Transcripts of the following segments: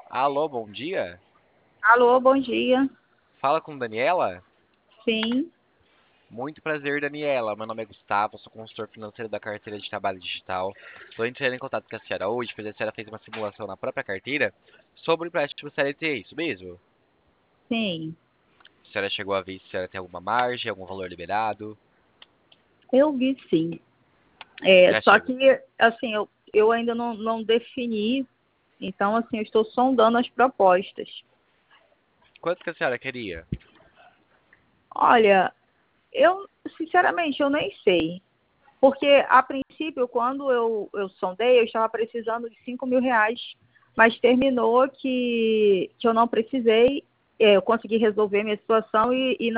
Alô, bom dia. Alô, bom dia. Fala com Daniela? Sim, Muito prazer, Daniela. Meu nome é Gustavo, sou consultor financeiro da carteira de trabalho digital. Estou entrando em contato com a senhora hoje, pois a senhora fez uma simulação na própria carteira sobre o empréstimo CLT, é isso mesmo? sim. A senhora chegou a ver se a senhora tem alguma margem, algum valor liberado? Eu vi sim. Já Só chegou. que, assim, eu ainda não defini, então, assim, eu estou sondando as propostas. Quanto que a senhora queria? Olha, eu, sinceramente, eu nem sei. Porque, a princípio, quando eu sondei, eu estava precisando de R$ 5.000, mas terminou que eu não precisei, eu consegui resolver minha situação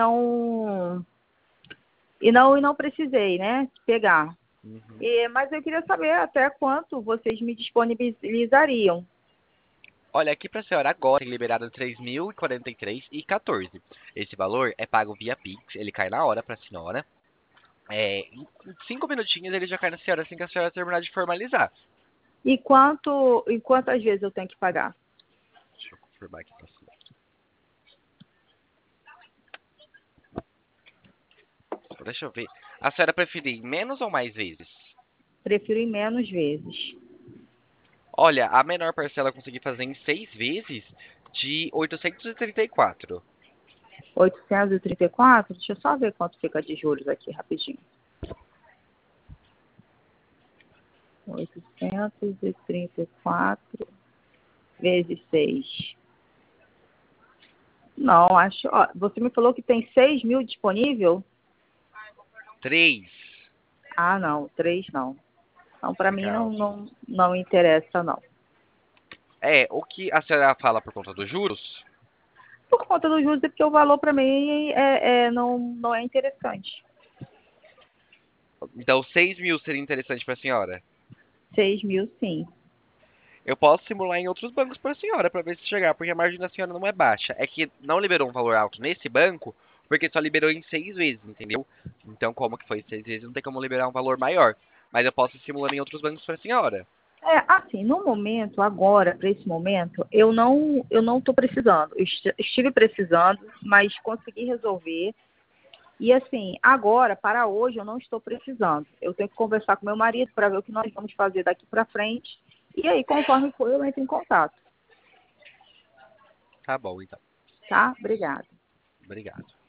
e não precisei, né, pegar. Uhum. Mas eu queria saber até quanto vocês me disponibilizariam. Olha, aqui para a senhora agora tem liberado 3.043,14. Esse valor é pago via Pix, ele cai na hora para a senhora. Em 5 minutinhos ele já cai na senhora assim que a senhora terminar de formalizar. E quantas vezes eu tenho que pagar? Deixa eu confirmar aqui pra senhora. Só deixa eu ver. A senhora preferir em menos ou mais vezes? Prefiro em menos vezes. Olha, a menor parcela eu consegui fazer em 6 vezes de 834. 834. Deixa eu só ver quanto fica de juros aqui rapidinho. 834 vezes 6. Não, acho. Ó, você me falou que tem 6.000 disponível? 3. Ah, não, 3 não. Então, para mim, Fica alto. não interessa, não. O que a senhora fala por conta dos juros? Por conta dos juros, é porque o valor para mim não é interessante. Então, 6.000 seria interessante para a senhora. 6.000, sim. Eu posso simular em outros bancos para a senhora, para ver se chegar, porque a margem da senhora não é baixa. É que não liberou um valor alto nesse banco, porque só liberou em 6 vezes, entendeu? Então, como que foi 6 vezes, não tem como liberar um valor maior. Mas eu posso ir simulando em outros bancos para a senhora. Assim, no momento, agora, para esse momento, eu não estou precisando. Eu estive precisando, mas consegui resolver. E assim, agora, para hoje, eu não estou precisando. Eu tenho que conversar com meu marido para ver o que nós vamos fazer daqui para frente. E aí, conforme for, eu entro em contato. Tá bom, então. Tá? Obrigada. Obrigado.